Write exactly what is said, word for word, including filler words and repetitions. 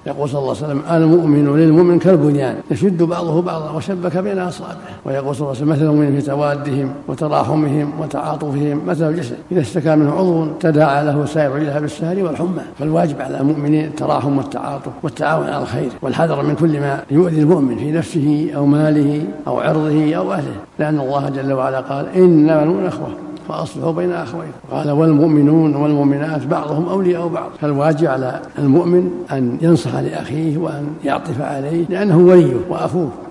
يقول صلى الله عليه وسلم المؤمن للمؤمن كالبنيان يشد بعضه بعضا وشبك بين أصابعه. ويقول صلى الله عليه وسلم مثل المؤمنين في توادهم وتراحمهم وتعاطفهم مثل الجسد إذا اشتكى منه عضو تداعى له سائر الجسد بالسهر والحمى. فالواجب على المؤمنين التراحم والتعاطف والتعاون على الخير والحذر من كل ما يؤذي المؤمن في نفسه أو ماله أو عرضه أو أهله، لأن الله جل وعلا قال إنما المؤمنون إخوة فأصلحوا بين أخوين. قال والمؤمنون والمؤمنات بعضهم أولياء بعض. فالواجب على المؤمن أن ينصح لأخيه وأن يعطف عليه لأنه وليه وأخوه.